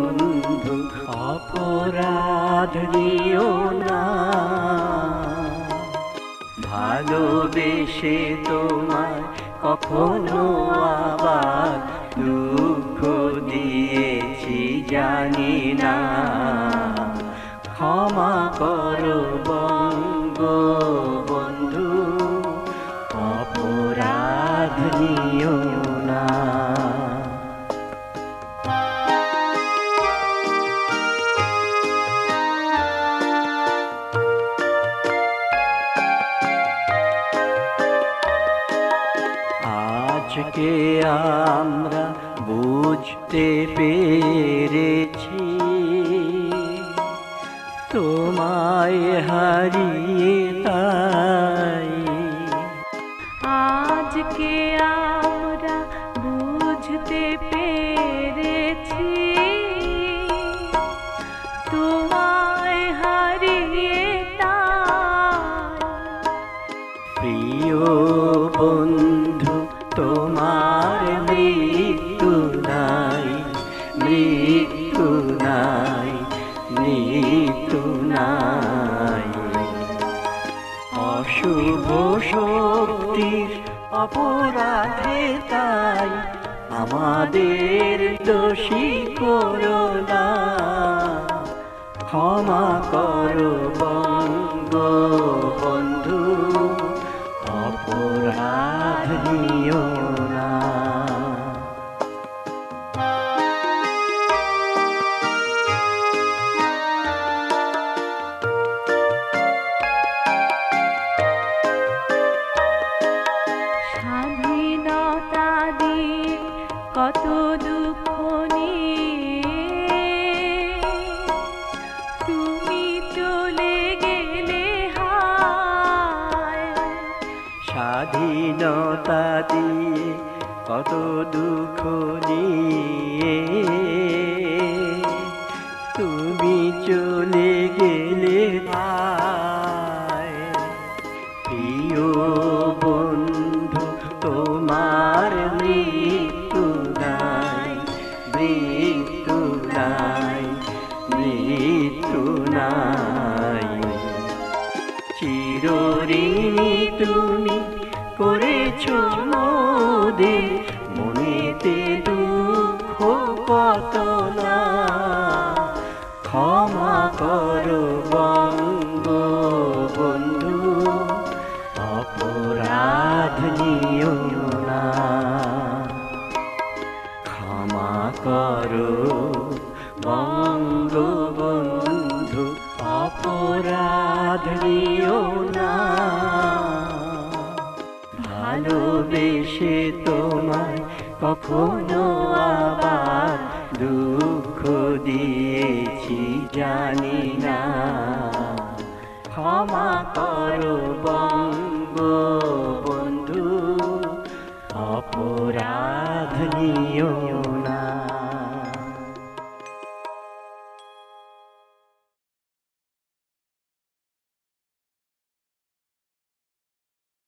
বন্ধু অপরাধ নিও না। ভালোবেসে তোমায় কখনো আবার দুঃখ দিয়েছি জানি না। ক্ষমা করো বঙ্গবন্ধু অপরাধ নিও না। আজকে আমরা বুঝতে পেরেছি তোমায় হারিয়ে তাই। আজকে আমরা বুঝতে পেরেছি তোমায় হারিয়ে তাই। প্রিয় বন্ধু তোমার মৃত্যু নাই, মৃত্যু নাই, মৃত্যু নাই। অশুভ শক্তির অপরাধে তাই আমাদের দোষী করো না। ক্ষমা করো বঙ্গবন্ধু অপরাধ নিও না। স্বাধীনতা দিয়ে কত দুঃখ নিয়ে তুমি চলে গেলে হায়। স্বাধীনতা দিয়ে কত দুঃখ নিয়ে তুমি চলে গেলে হায়। প্রিয় বন্ধু তোমার মৃত্যু নাই, মৃত্যু নাই, মৃত্যু নাই। চিরঋণী তুমি করেছো মোদের মনেতে দুঃখ কত না। ক্ষমা করো বঙ্গবন্ধু অপরাধ নিও না। ক্ষমা করো বঙ্গবন্ধু অপরাধ নিও না। ভালোবেসে তোমায় কখনো আবার দুঃখ দিয়েছি জানি না। ক্ষমা করো বঙ্গবন্ধু অপরাধ নিও